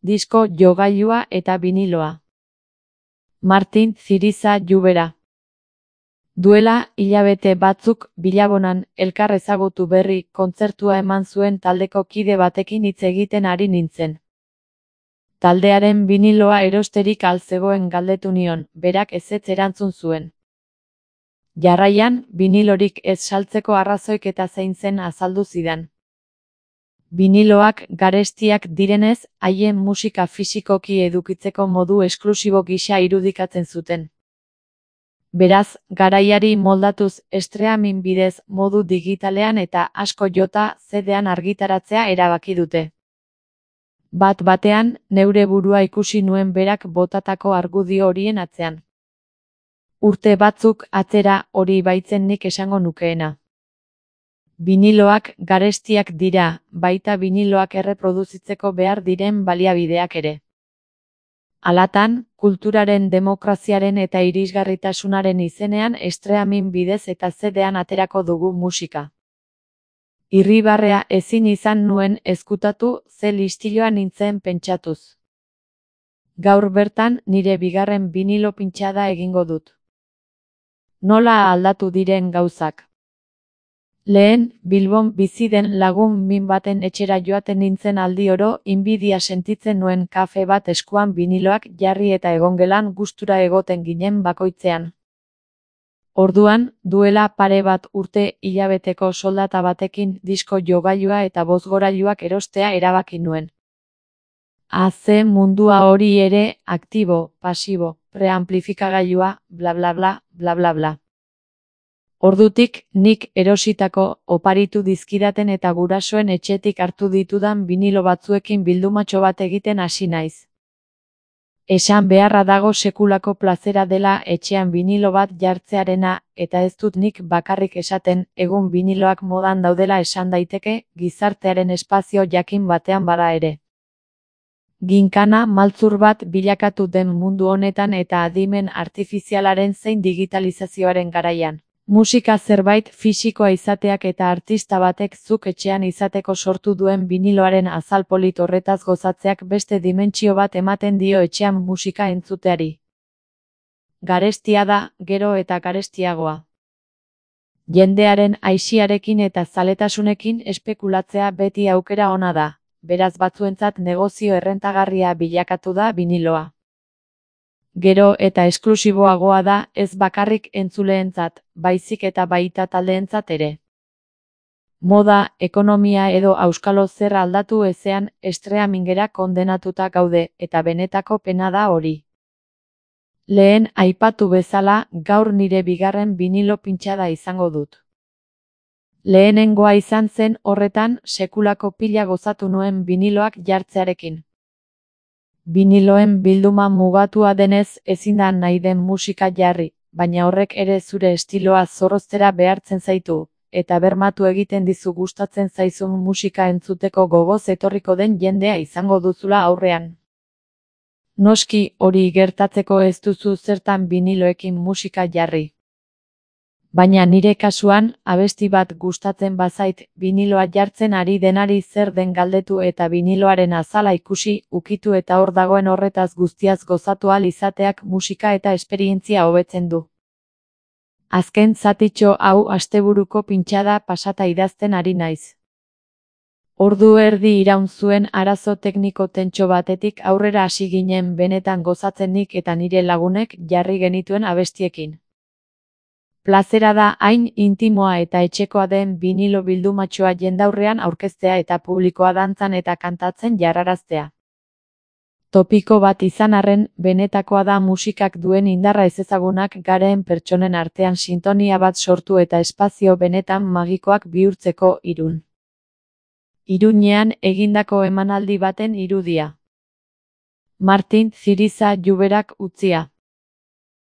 disko jogailua eta biniloa. Martin Ziriza Llubera. Duela hilabete batzuk Bilabonan elkar ezagutu berri kontzertua eman zuen taldeko kide batekin hitz egiten ari nintzen. Taldearen biniloa erosterik al zegoen galdetu nion, berak ezetz erantzun zuen. Jarraian, binilorik ez saltzeko arrazoik eta zein zen azaldu zidan. Biniloak garestiak direnez, haien musika fisikoki edukitzeko modu esklusibo gisa irudikatzen zuten. Beraz, garaiari moldatuz streaming bidez modu digitalean eta asko jota CD-an argitaratzea erabaki dute. Bat-batean, neure burua ikusi nuen berak botatako argudio horien atzean. Urte batzuk atzera hori baitzen nik esango nukeena. Biniloak garestiak dira, baita biniloak erreproduzitzeko behar diren baliabideak ere. Halatan, kulturaren demokraziaren eta irisgarritasunaren izenean streaming bidez eta CD-an aterako dugu musika. Irribarrea ezin izan nuen ezkutatu ze listiloa nintzen pentsatuz. Gaur bertan nire bigarren binilo pintxada egingo dut. Nola aldatu diren gauzak. Lehen, Bilbon bizi den lagun min baten etxera joaten nintzen aldi oro inbidia sentitzen nuen kafe bat eskuan biniloak jarri eta egongelan gustura egoten ginen bakoitzean. Orduan, duela pare bat urte hilabeteko soldata batekin disko jogailua eta bozgorailuak erostea erabaki nuen. AC mundua hori ere, aktibo, pasibo, preamplifikagailua, bla bla bla, bla bla bla. Ordutik, nik erositako oparitu dizkidaten eta gurasoen etxetik hartu ditudan binilo batzuekin bildumatxo bat egiten hasi naiz. Esan beharra dago sekulako plazera dela etxean binilo bat jartzearena, eta ez dut nik bakarrik esaten, egun biniloak modan daudela esan daiteke, gizartearen espazio jakin batean bada ere. Ginkana maltzur bat bilakatu den mundu honetan eta adimen artifizialaren zein digitalizazioaren garaian. Musika zerbait fisikoa izateak eta artista batek zuk etxean izateko sortu duen biniloaren azal polit horretaz gozatzeak beste dimentsio bat ematen dio etxean musika entzuteari. Garestia da, gero eta garestiagoa. Jendearen aisiarekin eta zaletasunekin espekulatzea beti aukera ona da, beraz batzuentzat negozio errentagarria bilakatu da biniloa. Gero eta esklusiboagoa da ez bakarrik entzuleentzat, baizik eta baita taldeentzat ere. Moda, ekonomia edo auskalo zer aldatu ezean streamingera kondenatuta gaude eta benetako pena da hori. Lehen aipatu bezala, gaur nire bigarren binilo pintxada izango dut. Lehenengoa izan zen horretan sekulako pila gozatu nuen biniloak jartzearekin. Biniloen bilduma mugatua denez ezin da nahi den musika jarri, baina horrek ere zure estiloa zorroztera behartzen zaitu, eta bermatu egiten dizu gustatzen zaizun musika entzuteko gogoz etorriko den jendea izango duzula aurrean. Noski hori gertatzeko ez duzu zertan biniloekin musika jarri. Baina nire kasuan, abesti bat gustatzen bazait, biniloa jartzen ari denari zer den galdetu eta biniloaren azala ikusi, ukitu eta hor dagoen horretaz guztiaz gozatu ahal izateak musika eta esperientzia hobetzen du. Azken zatitxo hau asteburuko pintxada pasata idazten ari naiz. Ordu erdi iraun zuen arazo tekniko tentxo batetik aurrera hasi ginen benetan gozatzen nik eta nire lagunek jarri genituen abestiekin. Plazera da hain intimoa eta etxekoa den binilo bildumatxoa jendaurrean aurkeztea eta publikoa dantzan eta kantatzen jarraraztea. Topiko bat izan arren, benetakoa da musikak duen indarra ezezagunak garen pertsonen artean sintonia bat sortu eta espazio benetan magikoak bihurtzeko Irun. Iruñean egindako emanaldi baten irudia. Martin Ziriza Lluberak utzia.